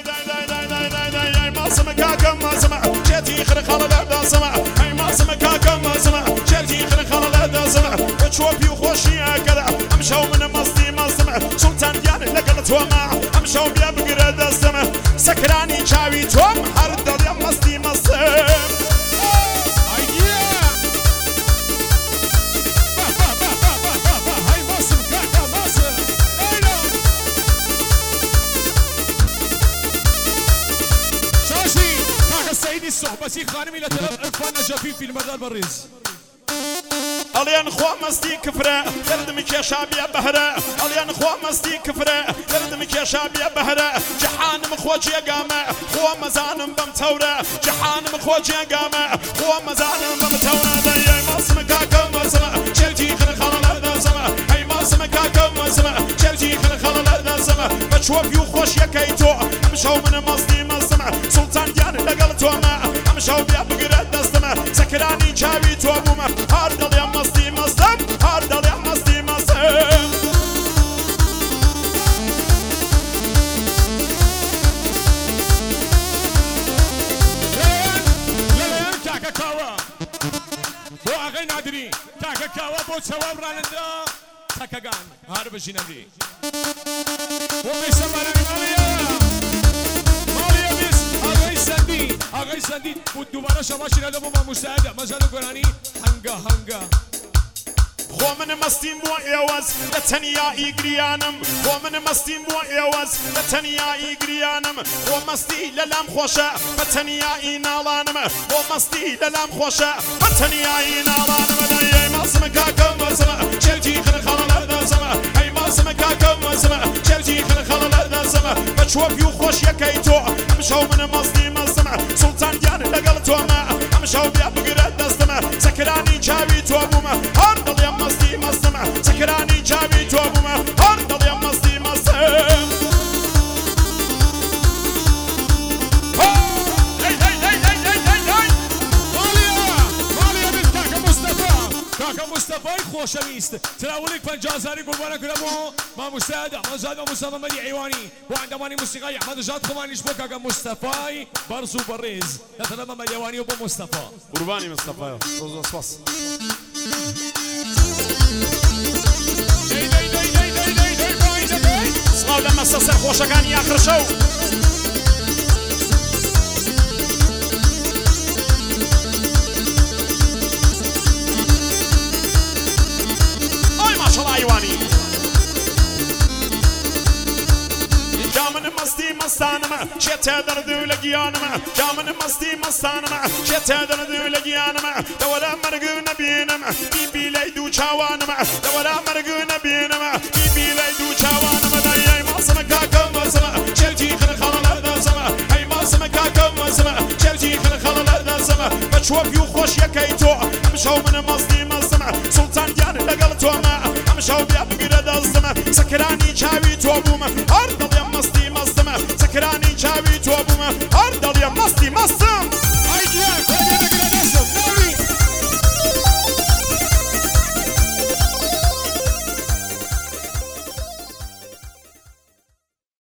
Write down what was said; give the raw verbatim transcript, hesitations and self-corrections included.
ماسم كاكم ماسم جيتي خرق على لا سمع هاي ماسم كاكم ماسم جيتي خرق على لا سمع وتشوفي وخوشي كذا امشوا من مصدي ماسم سلطان ديان لقلت وما امشوا بيا بقرد السما سكراني شاوي توم هرد يا مصدي ماسم الصحبة خانمي لتلف عرفان نجافي في المدار بريز اليان خوا مستي كفرة يردمك يا شابي بهرة اليان خوا مستي كفرة يردمك يا شابي بهرة جحانم خوجي قامة خوا مزانم بمتورة جحانم خوجي قامة خوا مزانم بمتورة داي ماسم كاكم ماسم شلتي خلق خلال الزمة هاي ماسم كاكم ماسم شلتي خلق خلال الزمة بتشوف يوخوش يا كيتو امشوا من مصدي ماسم سلطان ديان لقلتو ما امشوا بيا بقرد الزمة سكراني جاوي توبوما هاردل يا مصدي مصدم هاردل يا مصدي مصدم لليان تاكا كاوا بو اغي نادري تاكا كاوا بو ثواب رانندا تاكا غان هارب جينامري بو بيسمارا ماليا ماليا بيس اغي سندي اغي سندي بو دوباره شماشي ندا بو مساعده مزالو قراني هنگا هنگا خو من مستیم بو ایواز لتنیا ایگریانم خو من مستیم بو ایواز لتنیا ایگریانم خو مستی للام خوشه لتنیا اینالانم خو مستی للام خوشه لتنیا اینالانم دای ماسم کاکم ماسم چلتی خلق خلال زما هی ماسم کاکم ماسم چلتی خلق خلال زما بچوب یو خوش یکیتو امشو من ماستی ماسم سلطان دیان لقلتو ما امشو بیا بقرد دستم سکرانی جاوی تو بوم هر دل یم ماستی ماسم سکرانی جاوی تو بوم هر دل یم ماستی ماسم كاكا مصطفى خوشويست تراولك فنجازاري قربانا كرمو ما مساعدة ما زاد مصطفى مدي عيواني وعندماني موسيقى احمد جاد خمانيش بو كاكا مصطفى برزو بريز لتلما مديواني وبو مصطفى قرباني مصطفى روز وصفص صلاو لما سسر خوشكاني اخر شو ايواني جامن مستي مستانم شتا دردو لقيانم جامن مستي مستانم شتا دردو لقيانم دولا مرقو نبينم بيبي ليدو چاوانم دولا مرقو نبينم بيبي ليدو چاوانم داي ماسم كاكم ماسم شلتي خلق خلال زما هي ماسم كاكم ماسم شلتي خلق خلال زما بتشوف يو خوش يكيتو امشوا من مستي ماسم سلطان ديان لقلتو ما امشوا بيا بقرد الزمة سكراني جاوي توبوما هر دل يا مستي مستمة سكراني جاوي توبوما هر دل يا مستي مستم